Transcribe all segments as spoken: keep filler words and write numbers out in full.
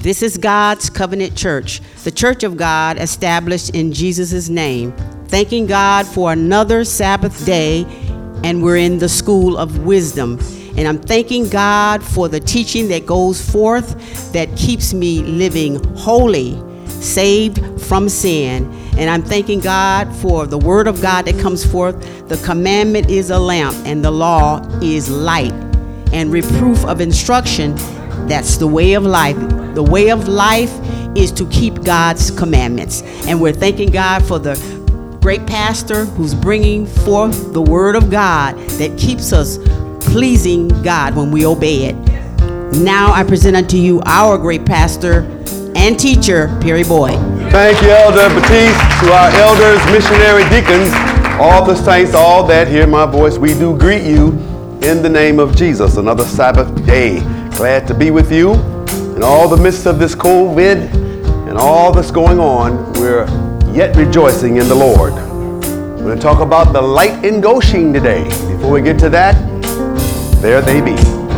This is God's Covenant Church, the Church of God established in Jesus' name. Thanking God for another Sabbath day, and we're in the school of wisdom. And I'm thanking God for the teaching that goes forth that keeps me living holy, saved from sin. And I'm thanking God for the word of God that comes forth. The commandment is a lamp and the law is light. And reproof of instruction, that's the way of life. The way of life is to keep God's commandments. And we're thanking God for the great pastor who's bringing forth the word of God that keeps us pleasing God when we obey it. Now I present unto you our great pastor and teacher, Perry Boyd. Thank you, Elder Batiste, to our elders, missionary deacons, all the saints, all that hear my voice. We do greet you in the name of Jesus. Another Sabbath day. Glad to be with you. In all the midst of this COVID and all that's going on, we're yet rejoicing in the Lord. We're going to talk about the light in Goshen today. Before we get to that, there they be.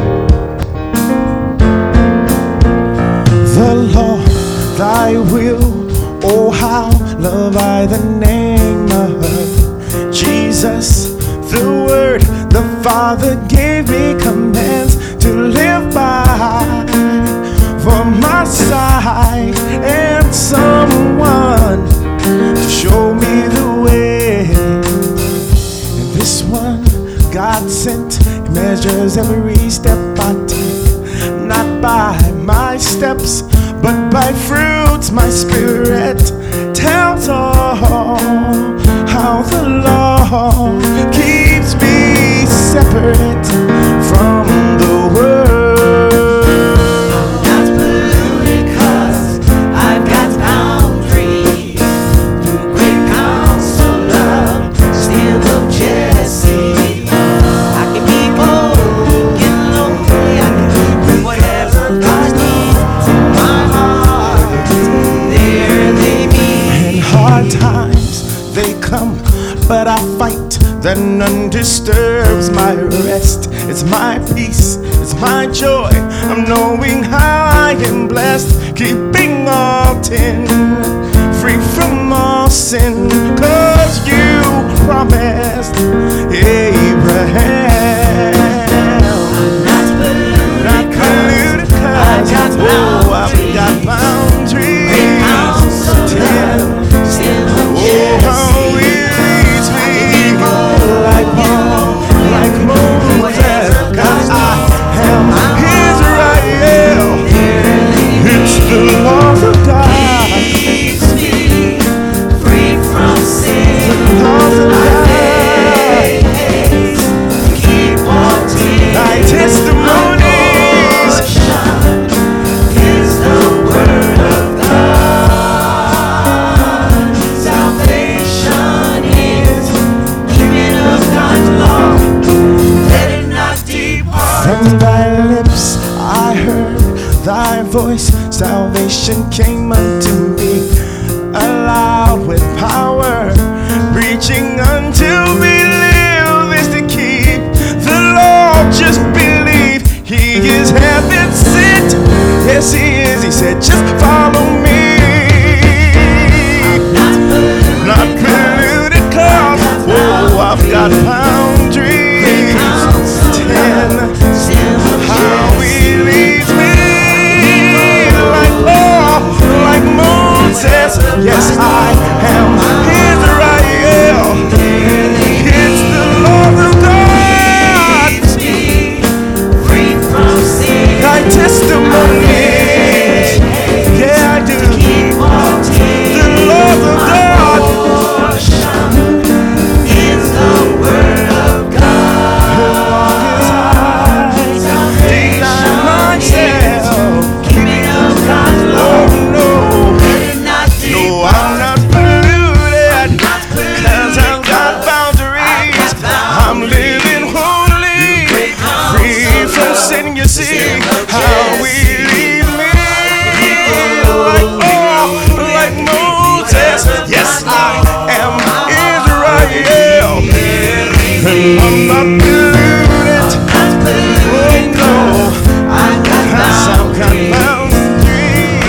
The Lord, thy will, oh how love I the name of Jesus. The word the Father gave me commands to live by. For my side and someone to show me the way. And this one God sent measures every step I take, not by my steps, but by fruits my spirit tells all. How the law keeps me separate from the world. But I fight that none disturbs my rest. It's my peace, it's my joy. I'm knowing how I am blessed, keeping all ten, free from all sin. Cause you promised Abraham. I'm not polluted, not polluted cause I got oh, I've got boundaries. Ten, oh, how we like Moses, cause I am his right. It's the laws of God, keeps me free from sin. The laws of God, keep wanting thy testimonies. Is the word of God. Salvation is keeping of God's law. Let it not depart. From thy lips I heard thy voice. Salvation came unto me, aloud with power, reaching unto believe is to keep the law. Just believe he is heaven sent. Yes, he is. He said, just follow me. Not polluted, not polluted cause oh, I've got boundaries. Ten, how he leads me like law, like Moses. Yes, I am his right. It's the law of God, free from sin. Thy testimony, yeah, I do. The law of God is the word of God. Deny myself, keeping of God's law. No, no, I'm not polluted, cause I've got boundaries. I'm living holy, free from sin. You see how we lead me like, oh, like Moses. Yes, I am Israel, and I'm not polluted. Oh no, cause I've got boundaries.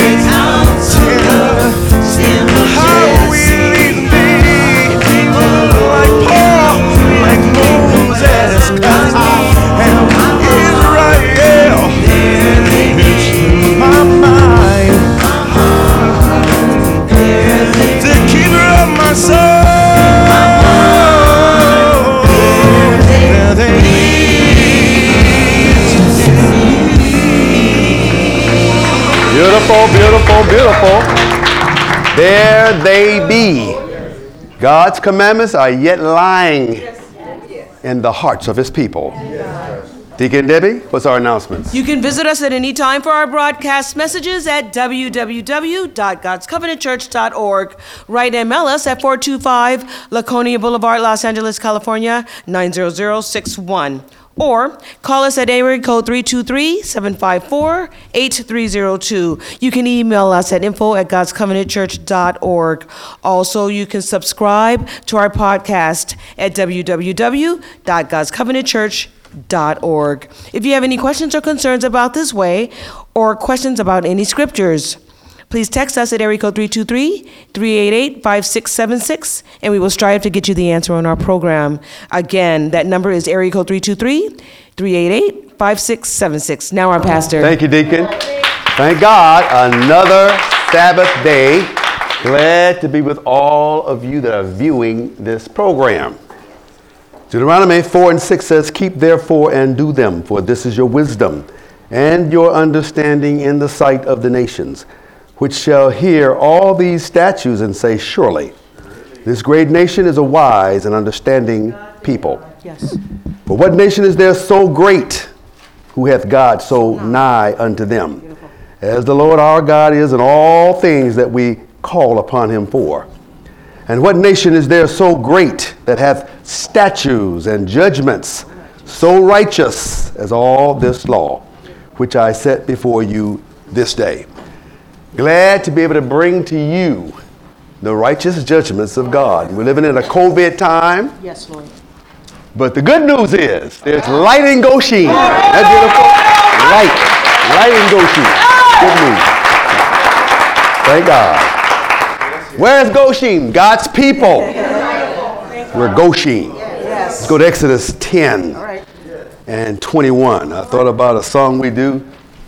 Beautiful, beautiful, beautiful. There they be. God's commandments are yet lying in the hearts of his people. Deacon Debbie, what's our announcements? You can visit us at any time for our broadcast messages at w w w dot gods covenant church dot org. Write M L us at four two five Laconia Boulevard, Los Angeles, California, nine zero zero six one. Or call us at area code three two three, seven five four, eight three zero two. You can email us at info at gods covenant church dot org. Also, you can subscribe to our podcast at w w w dot gods covenant church dot org. If you have any questions or concerns about this way, or questions about any scriptures, please text us at area code three two three, three eight eight, five six seven six, and we will strive to get you the answer on our program. Again, that number is area code three two three, three eight eight, five six seven six. Now our pastor. Thank you, Deacon. Thank God, another Sabbath day. Glad to be with all of you that are viewing this program. Deuteronomy four and six says, keep therefore and do them, for this is your wisdom and your understanding in the sight of the nations, which shall hear all these statutes and say, surely this great nation is a wise and understanding people. Yes. For what nation is there so great, who hath God so nigh unto them, as the Lord our God is in all things that we call upon him for? And what nation is there so great that hath statutes and judgments so righteous as all this law, which I set before you this day? Glad to be able to bring to you the righteous judgments of God. We're living in a COVID time. Yes, Lord. But the good news is there's light in Goshen. That's beautiful. Light. Light in Goshen. Good news. Thank God. Where's Goshen? God's people. We're Goshen. Let's go to Exodus ten and twenty-one. I thought about a song we do.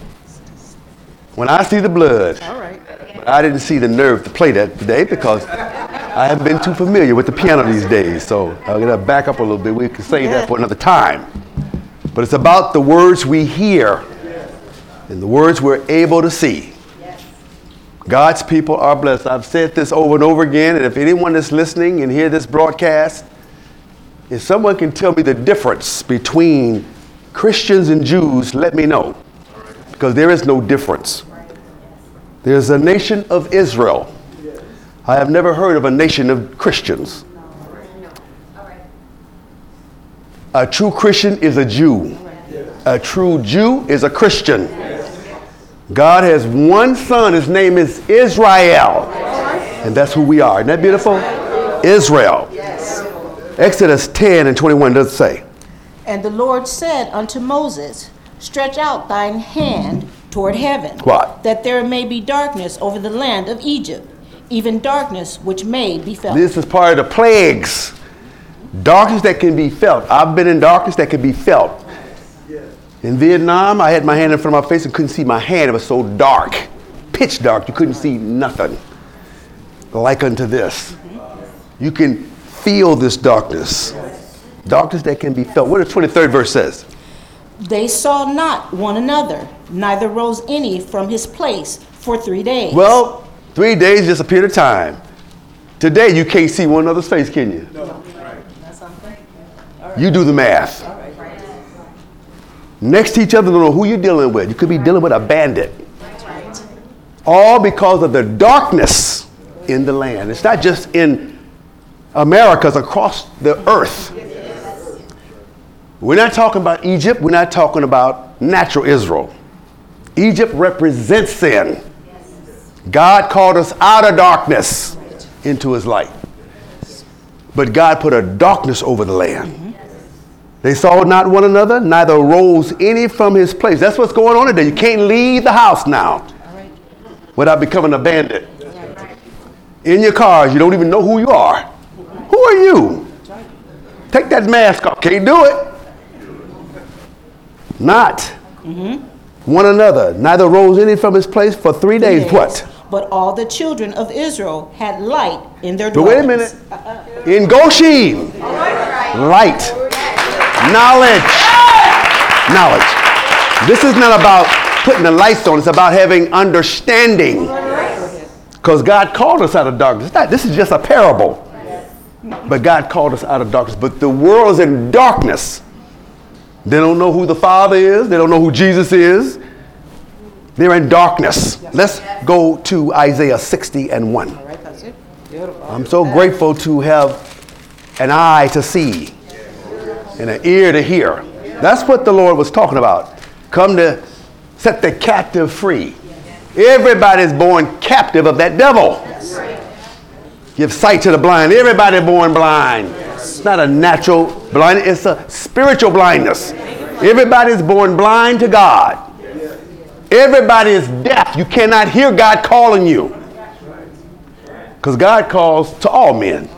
When I see the blood. But I didn't see the nerve to play that today because I haven't been too familiar with the piano these days. So I'm going to back up a little bit. We can save that for another time. But it's about the words we hear and the words we're able to see. God's people are blessed. I've said this over and over again, and if anyone is listening and hear this broadcast, if someone can tell me the difference between Christians and Jews, let me know. Because there is no difference. There's a nation of Israel. I have never heard of a nation of Christians. A true Christian is a Jew. A true Jew is a Christian. God has one son. His name is Israel. And that's who we are. Isn't that beautiful? Israel. Exodus ten and twenty-one does say. And the Lord said unto Moses, stretch out thine hand toward heaven. What? That there may be darkness over the land of Egypt, even darkness which may be felt. This is part of the plagues. Darkness that can be felt. I've been in darkness that can be felt. In Vietnam, I had my hand in front of my face and couldn't see my hand. It was so dark, pitch dark, you couldn't see nothing. Like unto this. You can feel this darkness. Darkness that can be felt. What the twenty-third verse says? They saw not one another, neither rose any from his place for three days. Well, three days just a period of time. Today, you can't see one another's face, can you? No. You do the math. Next to each other, don't know who you're dealing with. You could be dealing with a bandit. All because of the darkness in the land. It's not just in America, it's across the earth. We're not talking about Egypt. We're not talking about natural Israel. Egypt represents sin. God called us out of darkness into his light. But God put a darkness over the land. They saw not one another, neither rose any from his place. That's what's going on today. You can't leave the house now without becoming a bandit. In your cars, you don't even know who you are. Who are you? Take that mask off. Can't do it. Not mm-hmm. one another, neither rose any from his place for three days. Yes. What? But all the children of Israel had light in their but dwellings. Wait a minute. In Goshen, light. Knowledge. Knowledge. This is not about putting the lights on. It's about having understanding. Because God called us out of darkness. Not, this is just a parable. But God called us out of darkness. But the world is in darkness. They don't know who the Father is. They don't know who Jesus is. They're in darkness. Let's go to Isaiah sixty and one. I'm so grateful to have an eye to see and an ear to hear. That's what the Lord was talking about. Come to set the captive free. Everybody's born captive of that devil. Give sight to the blind. Everybody born blind. It's not a natural blindness. It's a spiritual blindness. Everybody's born blind to God. Everybody is deaf. You cannot hear God calling you. Because God calls to all men.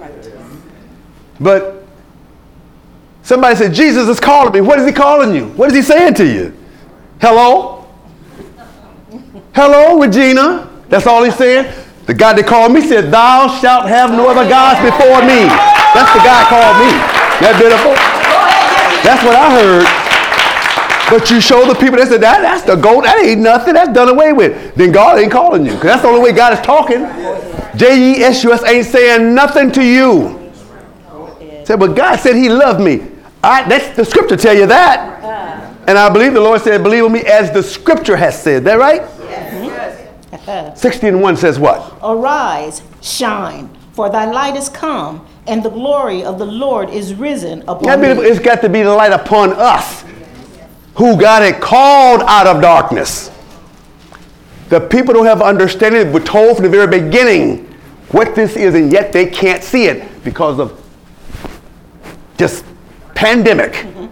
But somebody said, Jesus is calling me. What is he calling you? What is he saying to you? Hello? Hello, Regina? That's all he's saying? The God that called me said, thou shalt have no other gods before me. That's the God called me. That beautiful? That's what I heard. But you show the people that said, that, that's the goat. That ain't nothing. That's done away with. Then God ain't calling you. Because that's the only way God is talking. J E S U S ain't saying nothing to you. Say, but God said he loved me. I, that's the scripture tell you that. And I believe the Lord said, believe in me as the scripture has said. Is that right? Yes. sixty and one says what? Arise, shine, for thy light is come, and the glory of the Lord is risen upon thee. It's got to be the light upon us, who God had called out of darkness. The people don't have understanding. We're told from the very beginning what this is, and yet they can't see it because of just pandemic, mm-hmm.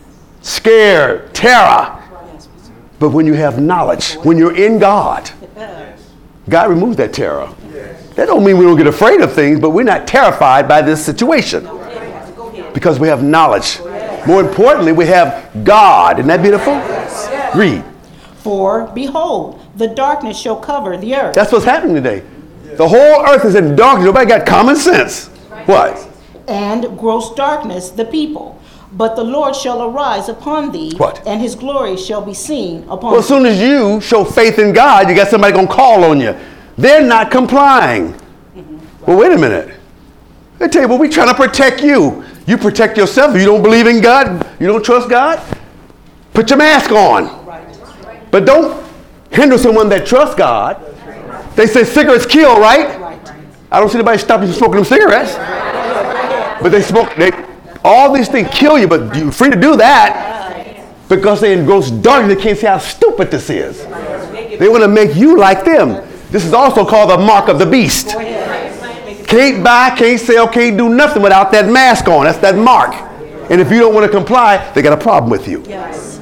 scare, terror. But when you have knowledge, when you're in God, God removes that terror. That don't mean we don't get afraid of things, but we're not terrified by this situation because we have knowledge. More importantly, we have God. Isn't that beautiful? Read. For behold, the darkness shall cover the earth. That's what's happening today. The whole earth is in darkness. Nobody got common sense. What? And gross darkness the people. But the Lord shall arise upon thee. What? And his glory shall be seen upon Well, as soon as you show faith in God, you got somebody going to call on you. They're not complying. Mm-hmm. Well, wait a minute. I tell you, well, we're trying to protect you. You protect yourself. If you don't believe in God, you don't trust God, put your mask on. But don't hinder someone that trusts God. They say cigarettes kill, right? I don't see anybody stopping you from smoking them cigarettes. But they smoke, they, all these things kill you, but you're free to do that because they're in gross darkness. They can't see how stupid this is. They want to make you like them. This is also called the mark of the beast. Can't buy, can't sell, can't do nothing without that mask on. That's that mark. And if you don't want to comply, they got a problem with you. Yes.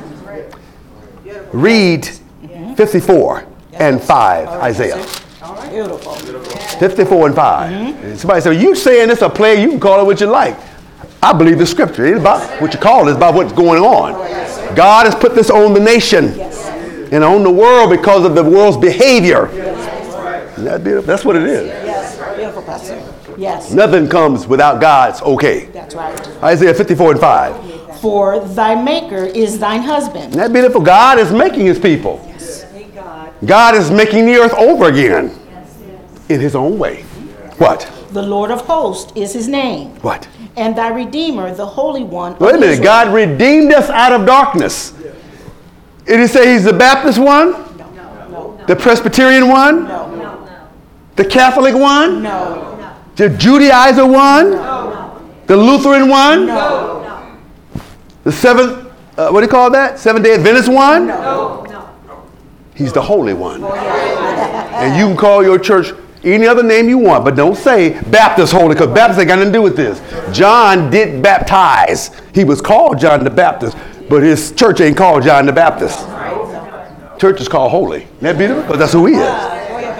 Read fifty-four and five, Isaiah. Beautiful. fifty-four and five. Mm-hmm. Somebody said, you saying this a play, you can call it what you like. I believe the scripture. It ain't about what you call it, it's about what's going on. God has put this on the nation and on the world because of the world's behavior. Isn't that beautiful? That's what it is. Yes, beautiful, Pastor. Yes. Nothing comes without God's okay. That's right. Isaiah fifty-four and five. For thy maker is thine husband. Isn't that beautiful? God is making his people. Yes. God is making the earth over again in his own way. What? The Lord of hosts is his name. What? And thy Redeemer, the Holy One. Wait a minute. God redeemed us out of darkness. Did he say he's the Baptist one? No. No. The Presbyterian one? No. The Catholic one? No. The Judaizer one? No. The Lutheran one? No. The seventh, uh, what do you call that? Seventh-day Adventist one? No. He's the Holy One. And you can call your church any other name you want, but don't say Baptist Holy, because Baptist ain't got nothing to do with this. John did baptize. He was called John the Baptist, but his church ain't called John the Baptist. Church is called Holy. Isn't that beautiful? Because that's who he is.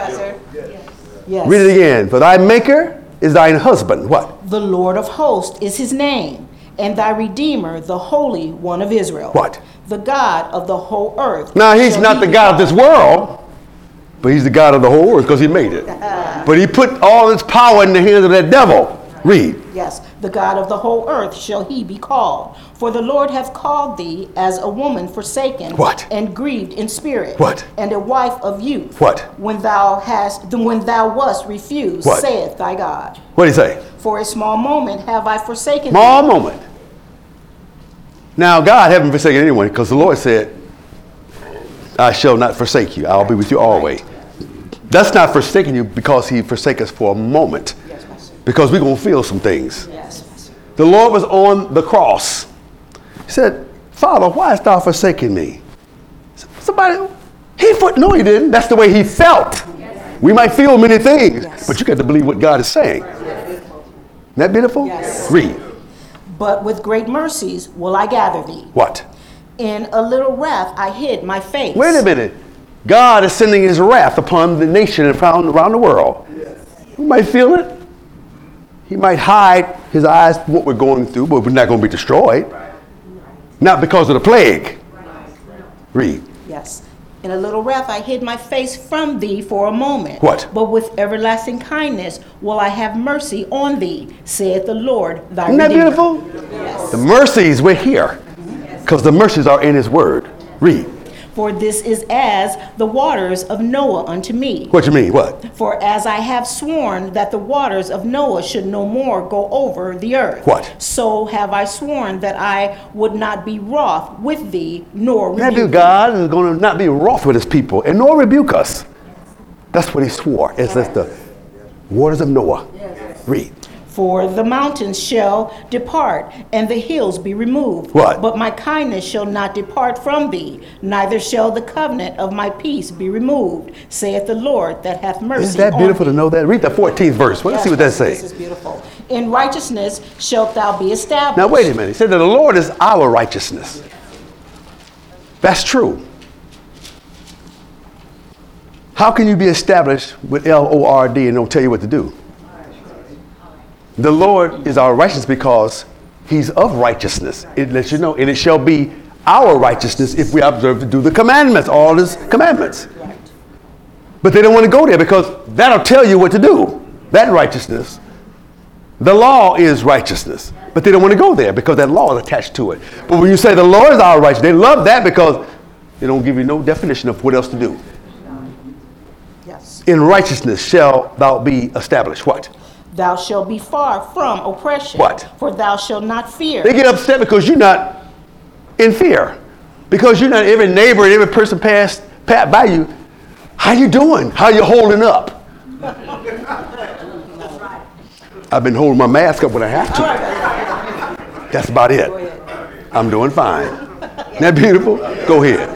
Yes. Read it again. For thy maker is thine husband. What? The Lord of hosts is his name, and thy Redeemer, the Holy One of Israel. What? The God of the whole earth. Now, he's shall not be the God of this world, but he's the God of the whole earth because he made it. But he put all his power in the hands of that devil. Read. Yes, the God of the whole earth shall he be called. For the Lord hath called thee as a woman forsaken. What? And grieved in spirit. What? And a wife of youth. What? When thou hast, when thou wast refused, What? saith thy God. What did he say? For a small moment have I forsaken Small thee. moment. Now, God haven't forsaken anyone because the Lord said, I shall not forsake you. I'll be with you always. That's not forsaking you because he forsake us for a moment. Yes, Master. Because we're going to feel some things. Yes, Master. The Lord was on the cross. He said, Father, why hast thou forsaken me? Somebody, he put, no, he didn't. That's the way he felt. Yes. We might feel many things, yes, but you got to believe what God is saying. Yes. Isn't that beautiful? Yes. Read. But with great mercies will I gather thee. What? In a little wrath I hid my face. Wait a minute. God is sending his wrath upon the nation and around, around the world. Yes. We might feel it. He might hide his eyes from what we're going through, but we're not going to be destroyed. Right. Not because of the plague. Right. Read. Yes. In a little wrath I hid my face from thee for a moment. What? But with everlasting kindness will I have mercy on thee, saith the Lord thy Isn't that Redeemer. beautiful? Yes. The mercies, we're here. Because the mercies are in his word. Read. For this is as the waters of Noah unto me. What you mean? What? For as I have sworn that the waters of Noah should no more go over the earth. What? So have I sworn that I would not be wroth with thee, nor rebuke That thee. God is going to not be wroth with his people and nor rebuke us. That's what he swore. It's as the waters of Noah. Read. For the mountains shall depart, and the hills be removed. What? But my kindness shall not depart from thee, neither shall the covenant of my peace be removed, saith the Lord that hath mercy. Isn't that on beautiful thee. to know that? Read the fourteenth verse. Well, let's see what that Yes, says. This is beautiful. In righteousness shalt thou be established. Now, wait a minute. He said that the Lord is our righteousness. That's true. How can you be established with L O R D and don't tell you what to do? The Lord is our righteousness because he's of righteousness. It lets you know, and it shall be our righteousness if we observe to do the commandments, all his commandments. Right. But they don't want to go there because that'll tell you what to do. That righteousness. The law is righteousness. But they don't want to go there because that law is attached to it. But when you say the Lord is our righteousness, they love that because they don't give you no definition of what else to do. Yes. In righteousness shall thou be established. What? Thou shalt be far from oppression. What? For thou shalt not fear. They get upset because you're not in fear. Because you're not every neighbor and every person passed pat by you. How you doing? How you holding up? I've been holding my mask up when I have to. That's about it. I'm doing fine. Isn't that beautiful? Go ahead.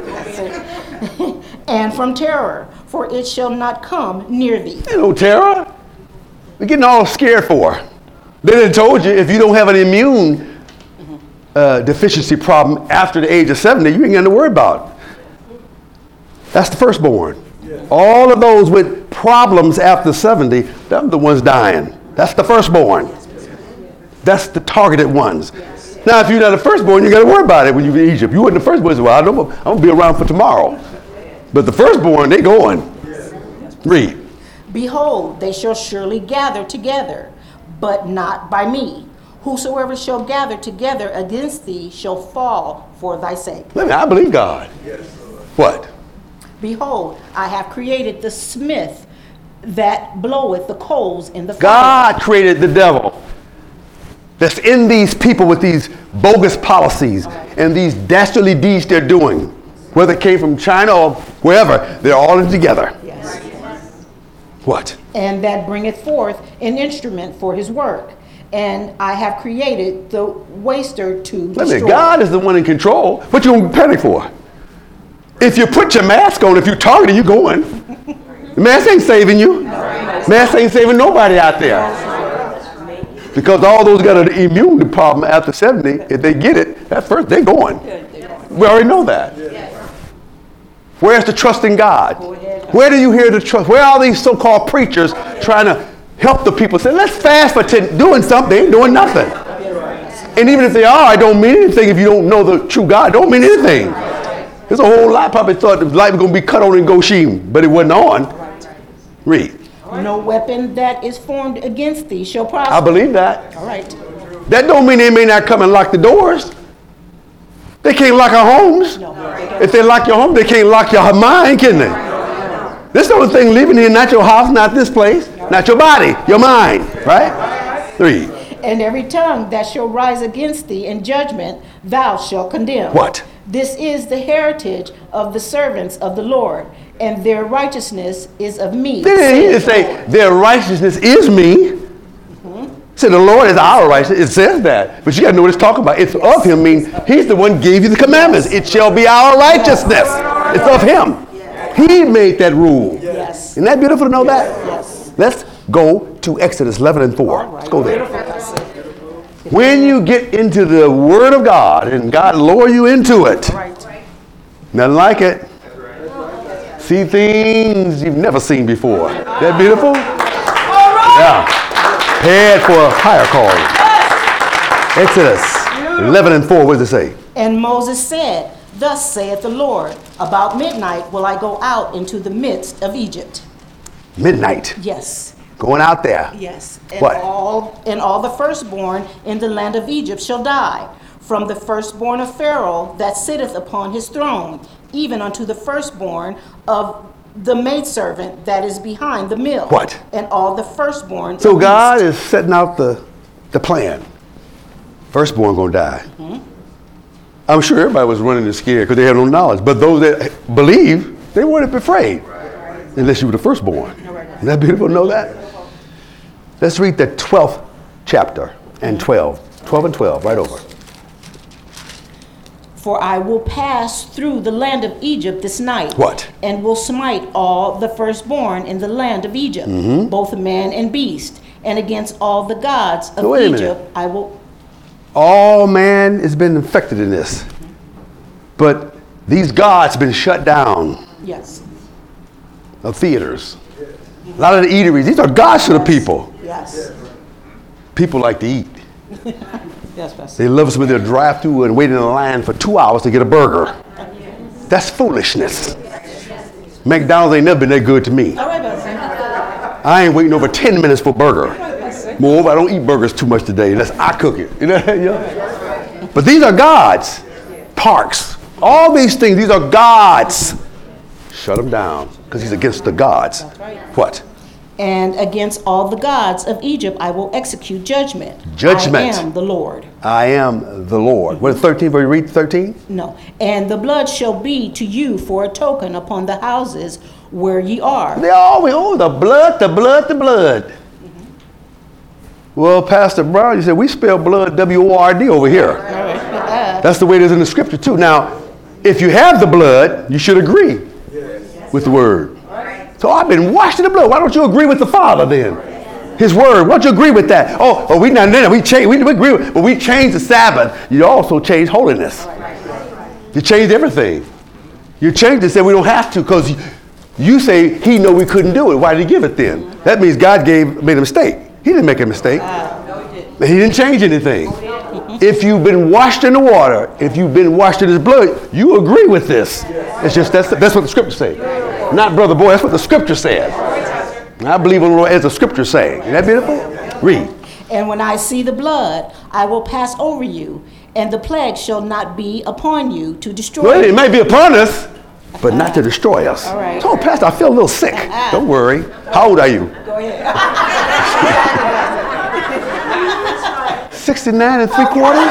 And from terror, for it shall not come near thee. Ain't no terror. We're getting all scared for. They done told you if you don't have an immune uh, deficiency problem after the age of seventy, you ain't got to worry about it. That's the firstborn. Yeah. All of those with problems after seventy, them the ones dying. That's the firstborn. That's the targeted ones. Yes. Now, if you're not the firstborn, you got to worry about it when you're in Egypt. You weren't the firstborn, so well, I don't, I'm going to be around for tomorrow. But the firstborn, they going. Read. Behold, they shall surely gather together, but not by me. Whosoever shall gather together against thee shall fall for thy sake. Let me, I believe God. Yes. What? Behold, I have created the smith that bloweth the coals in the fire. God created the devil that's in these people with these bogus policies and these dastardly deeds they're doing. Whether it came from China or wherever, they're all in together. Yes. What? And that bringeth forth an instrument for his work. And I have created the waster to Let destroy. me, God is the one in control. What you going to panic for? If you put your mask on, if you target it, you're going. The mask ain't saving you. Mask ain't saving nobody out there. Because all those got an immune problem after seventy, if they get it, at first they're going. We already know that. Where's the trust in God? Where do you hear the trust? Where are these so-called preachers trying to help the people? Say, let's fast for ten, doing something. They ain't doing nothing. And even if they are, it don't mean anything if you don't know the true God. It don't mean anything. There's a whole lot probably thought the light was going to be cut on in Goshen, but it wasn't on. Read. No weapon that is formed against thee shall prosper. I believe that. All right. That don't mean they may not come and lock the doors. They can't lock our homes. If they lock your home, they can't lock your mind, can they? This is the only thing living here, not your house, not this place, not your body, your mind, right? Three. And every tongue that shall rise against thee in judgment, thou shalt condemn. What? This is the heritage of the servants of the Lord, and their righteousness is of me. Then he didn't say, their righteousness is me. So the Lord is our righteousness. It says that. But you got to know what it's talking about. It's of him means he's the one gave you the commandments. It shall be our righteousness. It's of him. He made that rule. Yes. Isn't that beautiful to know that? Yes. Let's go to Exodus eleven and four. Let's go there. When you get into the Word of God and God lower you into it, nothing like it. See things you've never seen before. That beautiful? Yeah. Prepared for a higher calling. Exodus eleven and four, what does it say? And Moses said, Thus saith the Lord, about midnight will I go out into the midst of Egypt. Midnight. Yes. Going out there. Yes. And What? all and all the firstborn in the land of Egypt shall die, from the firstborn of Pharaoh that sitteth upon his throne, even unto the firstborn of the maidservant that is behind the mill. What? And all the firstborn. So of God beast. is setting out the, the plan. Firstborn gonna die. Mm-hmm. I'm sure everybody was running and scared because they had no knowledge. But those that believe, they weren't afraid. Unless you were the firstborn. Isn't that beautiful to know that? Let's read the twelfth chapter and twelve. twelve and twelve, right over. For I will pass through the land of Egypt this night. What? And will smite all the firstborn in the land of Egypt, Mm-hmm. both man and beast, and against all the gods of So wait a minute. Egypt I will. All man has been infected in this. But these gods been shut down Yes. of theaters. A lot of the eateries, these are gods to the people. Yes. People like to eat. Yes, Pastor. They love some of their drive through and wait in a line for two hours to get a burger. That's foolishness. McDonald's ain't never been that good to me. All right, Pastor. I ain't waiting over ten minutes for a burger. Moreover, I don't eat burgers too much today unless I cook it. You know? You know? But these are gods. Parks. All these things, these are gods. Shut them down because he's against the gods. What? And against all the gods of Egypt I will execute judgment. Judgment. I am the Lord. I am the Lord. What is thirteen? Will you read thirteen? No. And the blood shall be to you for a token upon the houses where ye are. They always, oh, the blood, the blood, the blood. Mm-hmm. Well, Pastor Brown, you said we spell blood W O R D over here. That's the way it is in the scripture too. Now, if you have the blood, you should agree with the word. So I've been washed in the blood. Why don't you agree with the Father then? His word. Why don't you agree with that? Oh, oh we not we change. We, we agree with, but we changed the Sabbath. You also changed holiness. You changed everything. You changed it. Said we don't have to because you, you say He know we couldn't do it. Why did He give it then? That means God gave made a mistake. He didn't make a mistake. He didn't change anything. If you've been washed in the water, if you've been washed in His blood, you agree with this. It's just that's that's what the scripture says. Not brother boy. That's what the scripture says. I believe in the Lord as the scripture saying. Isn't that beautiful? Read. And when I see the blood, I will pass over you, and the plague shall not be upon you to destroy Well, it you. may be upon us, but not to destroy us. All right. So, Pastor, I feel a little sick. Don't worry. How old are you? Go ahead. sixty-nine and three quarters?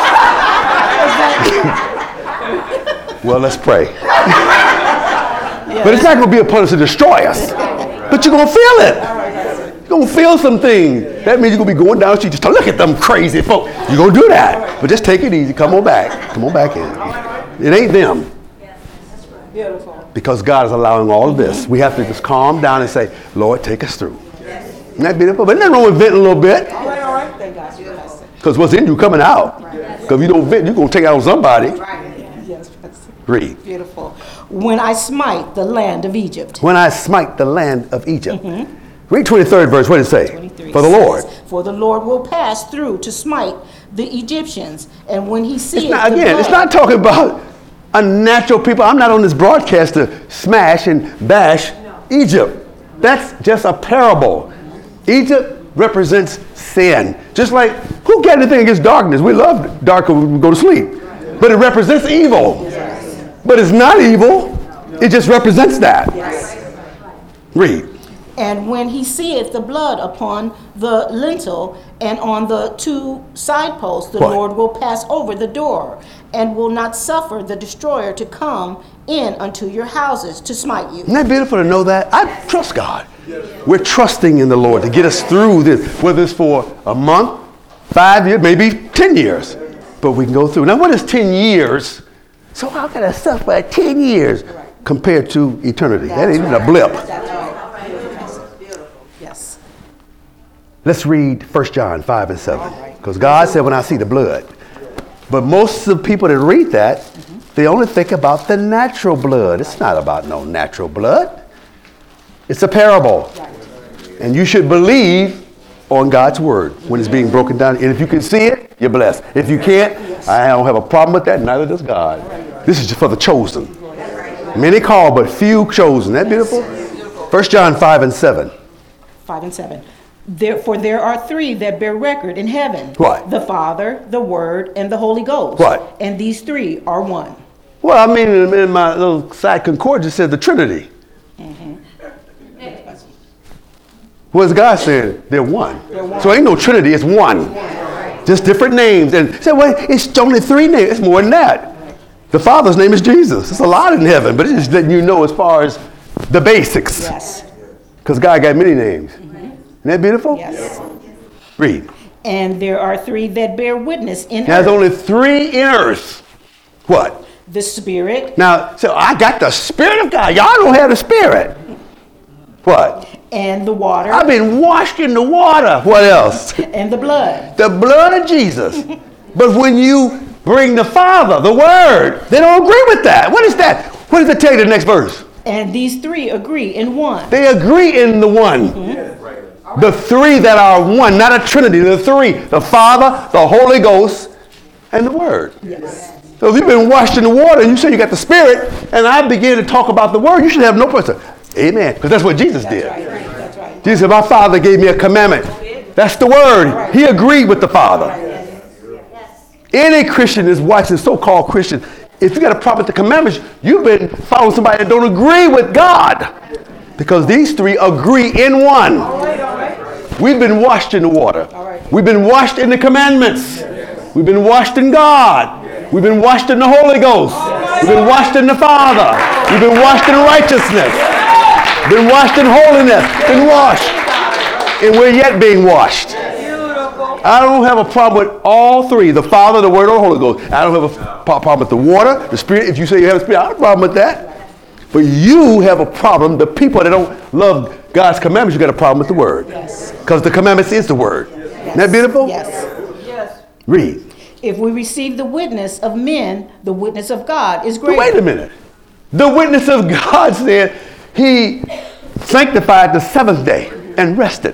Well, let's pray. But it's not going to be upon us to destroy us. But you're going to feel it. You're going to feel some things. That means you're going to be going down the street just to look at them crazy folk. You're going to do that. But just take it easy. Come on back. Come on back in. It ain't them. Beautiful. Because God is allowing all of this. We have to just calm down and say, Lord, take us through. Isn't that beautiful? But nothing wrong with venting a little bit. All right, all right. Thank God. Yes. Because what's in you coming out. Because if you don't vent, you're going to take out on somebody. Yes, Pastor. Read. Beautiful. When I smite the land of Egypt. When I smite the land of Egypt. Mm-hmm. Read twenty-third verse. What did it say? twenty-three For the Lord. says, For the Lord will pass through to smite the Egyptians, and when he seeth It's not, the again, blood, it's not talking about unnatural people. I'm not on this broadcast to smash and bash no. Egypt. That's just a parable. Egypt represents sin. Just like, who got anything against darkness? We love dark when we go to sleep. But it represents evil. But it's not evil. It just represents that. Read. And when he seeth the blood upon the lintel and on the two side posts, the What? Lord will pass over the door and will not suffer the destroyer to come in unto your houses to smite you. Isn't that beautiful to know that? I trust God. We're trusting in the Lord to get us through this, whether it's for a month, five years, maybe ten years. But we can go through. Now, what is ten years? So how can I suffer ten years compared to eternity? That ain't even a blip. Yes. Let's read First John five and seven. Because God said, when I see the blood. But most of the people that read that, they only think about the natural blood. It's not about no natural blood. It's a parable. And you should believe on God's word when it's being broken down. And if you can see it, you're blessed. If you can't, I don't have a problem with that. Neither does God. This is just for the chosen. Many called, but few chosen. Isn't that beautiful? First John five and seven. Five and seven. There, for there are three that bear record in heaven. What? The Father, the Word, and the Holy Ghost. What? And these three are one. Well, I mean, in, in my little side concordance, it said the Trinity. Mm-hmm. What's God saying? They're one. They're one. So ain't no Trinity, it's one. Right. Just different names. And say, well, it's only three names. It's more than that. The Father's name is Jesus. It's a lot in heaven, but it's just letting you know as far as the basics. Yes. Because God got many names. Mm-hmm. Isn't that beautiful? Yes. Read. And there are three that bear witness in There's earth. only three in earth. What? The Spirit. Now, so I got the Spirit of God. Y'all don't have the Spirit. What? And the water. I've been washed in the water. What else? And the blood. The blood of Jesus. But when you bring the Father, the Word, they don't agree with that. What is that? What does it tell you the next verse? And these three agree in one. They agree in the one. Mm-hmm. The three that are one, not a trinity. The three, the Father, the Holy Ghost, and the Word. Yes. So if you've been washed in the water and you say you got the Spirit, and I begin to talk about the Word, you should have no person. Amen. Because that's what Jesus That's did. right. That's right. Jesus said, my Father gave me a commandment. That's the Word. He agreed with the Father. Any Christian is watching, so-called Christian, if you got a problem with the commandments, you've been following somebody that don't agree with God. Because these three agree in one. All right, all right. We've been washed in the water. Right. We've been washed in the commandments. We've been washed in God. We've been washed in the Holy Ghost. We've been washed in the Father. We've been washed in righteousness. Been washed in holiness. Been washed. And we're yet being washed. I don't have a problem with all three, the Father, the Word, or the Holy Ghost. I don't have a problem with the water, the Spirit. If you say you have a Spirit, I don't have a problem with that. But you have a problem, the people that don't love God's commandments, you got a problem with the Word. Because yes. the commandments is the Word. Yes. Isn't that beautiful? Yes. Yes. Read. If we receive the witness of men, the witness of God is greater. Wait a minute. The witness of God said he sanctified the seventh day and rested.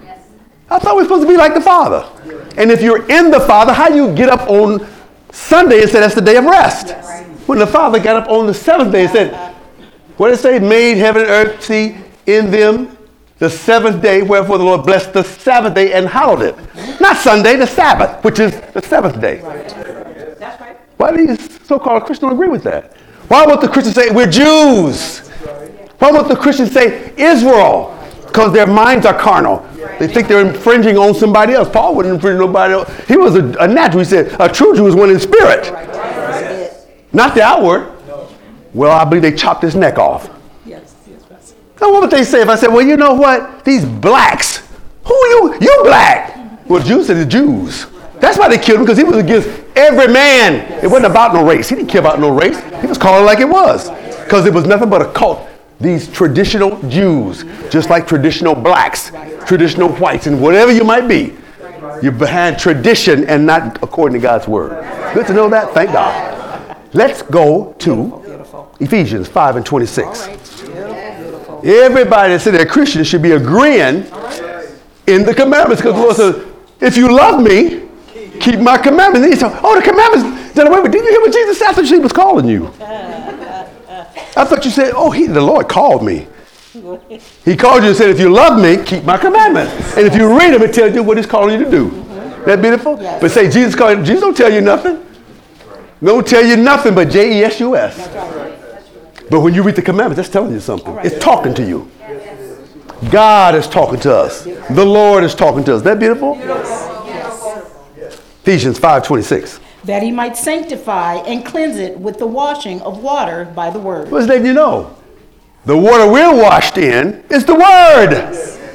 I thought we were supposed to be like the Father. And if you're in the Father, how do you get up on Sunday and say that's the day of rest? Yes. When the Father got up on the seventh day and said, what did it say? Made heaven and earth, see, in them the seventh day, wherefore the Lord blessed the Sabbath day and hallowed it. Not Sunday, the Sabbath, which is the seventh day. Right. That's right. Why do these so-called Christians agree with that? Why won't the Christians say we're Jews? Why won't the Christians say Israel? Because their minds are carnal. They think they're infringing on somebody else. Paul wouldn't infringe on nobody else. He was a, a natural. He said a true Jew is one in spirit. Not the outward. Well, I believe they chopped his neck off. Yes, yes. Now, what would they say if I said, well, you know what? These blacks. Who are you? You black. Well, Jews said the Jews. That's why they killed him, because he was against every man. It wasn't about no race. He didn't care about no race. He was calling it like it was. Because it was nothing but a cult. These traditional Jews, just like traditional blacks, traditional whites, and whatever you might be. You're behind tradition and not according to God's word. Good to know that. Thank God. Let's go to Ephesians five and twenty-six. Everybody that said they're Christians should be agreeing in the commandments, because the Lord says, if you love me, keep my commandments. And he said, oh, the commandments done away with. Didn't you hear what Jesus said? I thought he was calling you. I thought you said, oh, he, the Lord called me. He called you and said, if you love me, keep my commandments. And if you read them, it tells you what he's calling you to do. Isn't that beautiful? Yes. But say, Jesus called, Jesus don't tell you nothing. Don't tell you nothing but J E S U S. But when you read the commandments, that's telling you something. It's talking to you. God is talking to us. The Lord is talking to us. Isn't that beautiful? Ephesians five twenty-six. That he might sanctify and cleanse it with the washing of water by the word. What's letting you know? The water we're washed in is the word.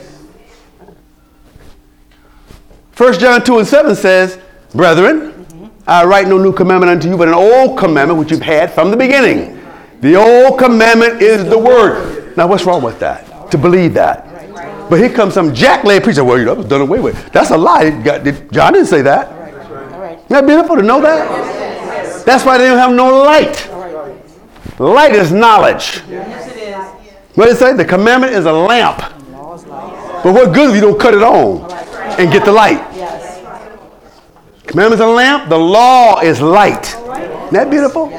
First John two and seven says, brethren, mm-hmm. I write no new commandment unto you, but an old commandment which you've had from the beginning. The old commandment is the word. Now what's wrong with that? To believe that. But here comes some jackleg preacher. Well, you know, it was done away with. That's a lie. John didn't say that. Isn't that beautiful to know that? That's why they don't have no light. Light is knowledge. What did it say? The commandment is a lamp. But what good if you don't cut it on and get the light? Commandment is a lamp. The law is light. Isn't that beautiful?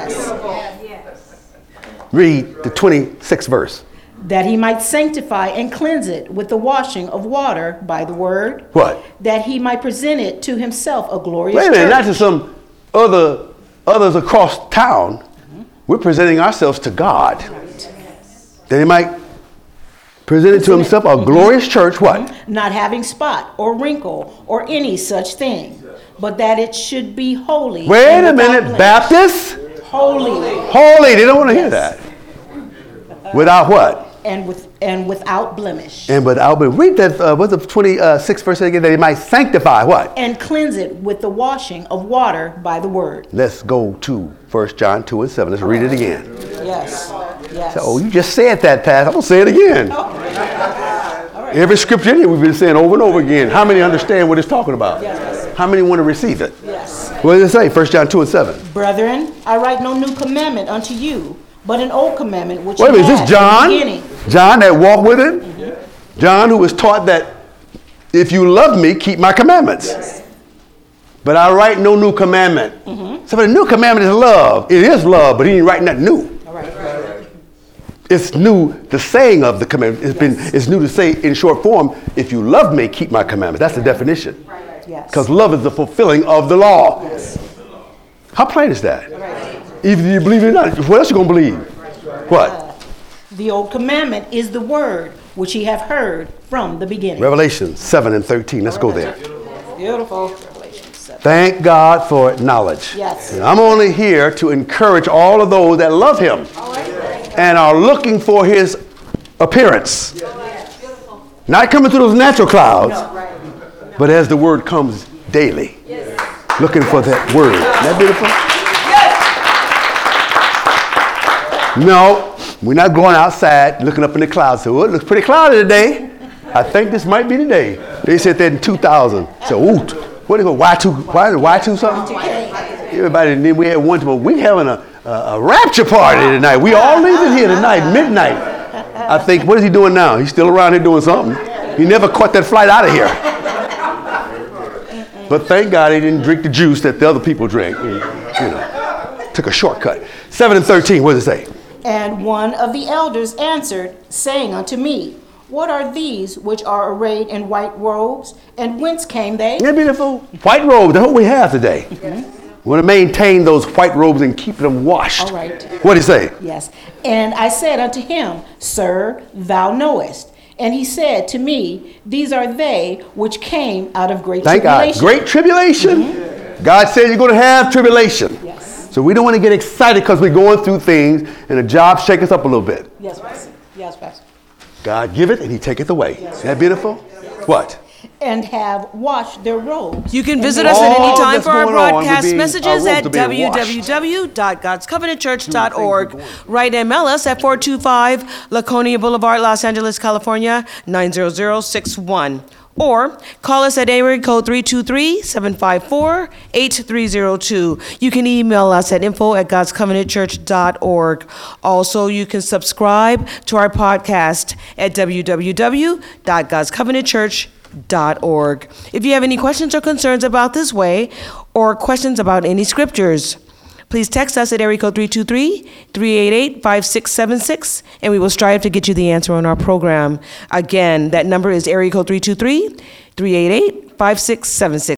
Read the twenty-sixth verse. That he might sanctify and cleanse it with the washing of water by the word. What? That he might present it to himself a glorious Wait a minute, church. not to some other others across town. Mm-hmm. We're presenting ourselves to God. That he might present it to himself a glorious church, what? Not having spot or wrinkle or any such thing, but that it should be holy. Wait a minute, blemish. Baptists? Holy. Holy, they don't want to hear that. Without what? And with and without blemish. And without blemish. Read that, uh, what's the twenty-sixth verse again? That he might sanctify what? And cleanse it with the washing of water by the word. Let's go to First John two and seven. Let's read it again. Yes. Yes. So, oh, you just said that, Pat. I'm going to say it again. Oh. Right. Every scripture in here we've been saying over and over again. How many understand what it's talking about? Yes. How many want to receive it? Yes. What does it say? First John two and seven. Brethren, I write no new commandment unto you, but an old commandment which Wait a you minute, is had this John? from the beginning. John that walked with him? Mm-hmm. John who was taught that if you love me, keep my commandments. Yes. But I write no new commandment. Mm-hmm. So the new commandment is love. It is love, but he didn't write nothing new. All right. Right. It's new, the saying of the commandment. It's yes. been it's new to say in short form, if you love me, keep my commandments. That's the definition. Because yes. love is the fulfilling of the law. Yes. How plain is that? Right. Either you believe it or not. What else you going to believe? What? Uh, the old commandment is the word which ye have heard from the beginning. Revelation seven and thirteen. Let's go there. Beautiful. Revelation seven. Thank God for knowledge. Yes. And I'm only here to encourage all of those that love him and are looking for his appearance. Not coming through those natural clouds, but as the word comes daily. Looking for that word. Isn't that beautiful? No, we're not going outside looking up in the clouds. So, oh, it looks pretty cloudy today. I think this might be the day. They said that in two thousand. So, ooh, what do you go? Y two, Y, Y two something? Everybody, and then we had one, but we having a, a, a rapture party tonight. We all leaving here tonight, midnight. I think, what is he doing now? He's still around here doing something. He never caught that flight out of here. But thank God he didn't drink the juice that the other people drank. He, you know, took a shortcut. seven and thirteen, what does it say? And one of the elders answered, saying unto me, what are these which are arrayed in white robes, and whence came they? Isn't that beautiful? White robes, that's what we have today. Mm-hmm. We want to maintain those white robes and keep them washed. All right. What did he say? Yes. And I said unto him, Sir, thou knowest. And he said to me, these are they which came out of great Thank tribulation. God. Great tribulation. Mm-hmm. God said you're going to have tribulation. Yes. So we don't want to get excited because we're going through things and the job shake us up a little bit. Yes, Pastor. Yes, Pastor. God give it and he taketh away. Yes. Isn't that beautiful? Yes. What? And have washed their robes. You can visit us at any time for our broadcast messages at w w w dot god's covenant church dot org. Write and mail us at four two five Laconia Boulevard, Los Angeles, California, nine zero zero six one. Or call us at area code three two three, seven five four, eight three zero two. You can email us at info at gods covenant church dot org. Also, you can subscribe to our podcast at w w w dot gods covenant church dot org. If you have any questions or concerns about this way, or questions about any scriptures, please text us at area code three two three, three eight eight, five six seven six, and we will strive to get you the answer on our program. Again, that number is area code three two three, three eight eight, five six seven six.